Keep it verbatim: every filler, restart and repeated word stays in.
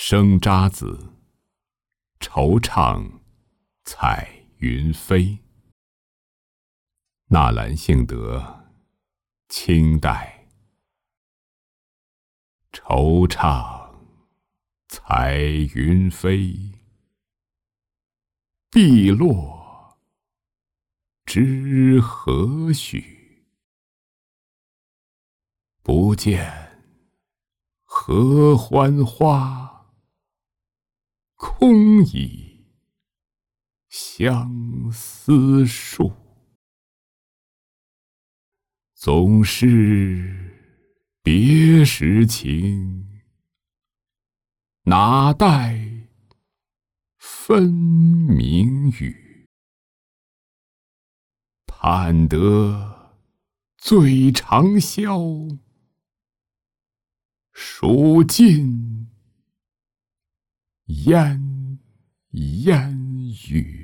生渣子，惆怅彩云飞。纳兰性德，清代。惆怅彩云飞，碧落知何许？不见合欢花，空倚相思树。总是别时情，哪待分明语？盼得最长宵，数尽烟烟雨。